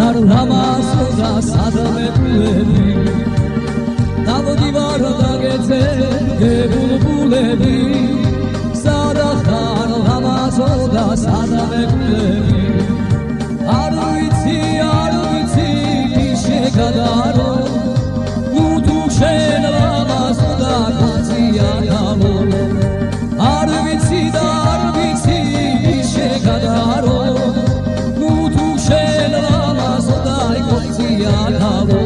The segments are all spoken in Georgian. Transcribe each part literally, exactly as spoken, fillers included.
ლამაზოდა სადამებულები დავდივარ დაგეცე გებულბულები სადახარ ლამაზოდა სადამებულები არ ვიცი არ ვიცი შეგადარო ნუ თუ შენ ლამაზოდა კაცია გამო არ ვიცი და არ ვიცი შეგადარო ნუ თუ შენ ლამაზოდა კაცია გამო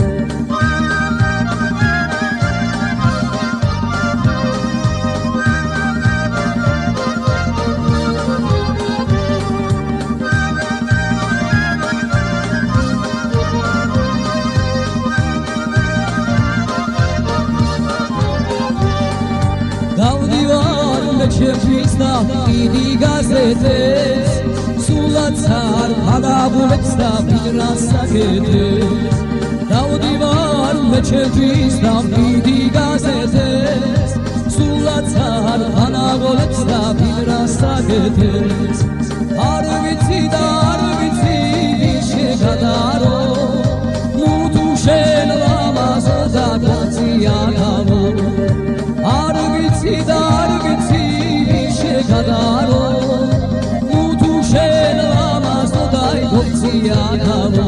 ჩემთვის და დიდი გაზეთეს სულაც არ აღაბულებს და ვიღრას საკეთეს დავდივარ მე ჩემთვის და დიდი გაზეთეს სულაც არ აღაბულებს და ვიღრას საკეთეს არ ვიცი და არ ვიცი შეგადარო ნუ თუ შენ ლამაზოდა კაცია გამო არ ვიცი და არ ვიცი შეგადარო ნუ თუ შენ ლამაზოდა კაცია გამო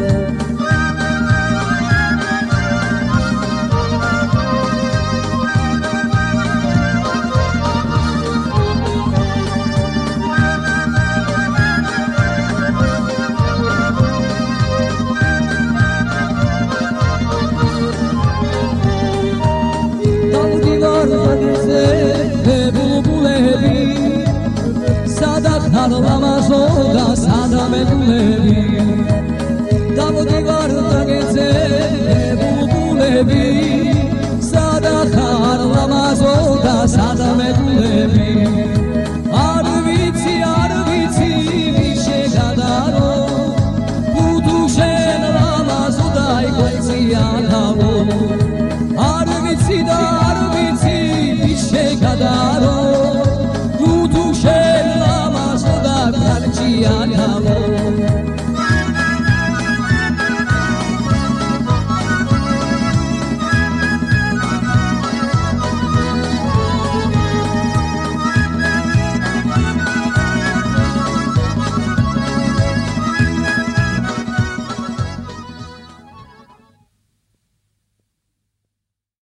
სადახარ ლამაზოდა სადამებულები დავდივარ დაგეცე ბულბულები სადახარ ლამაზოდა სადამებულები არ ვიცი არ ვიცი შეგადარო ნუ თუ შენ ლამაზოდა კაცია გამო არ ვიცი და არ ვიცი შეგადარო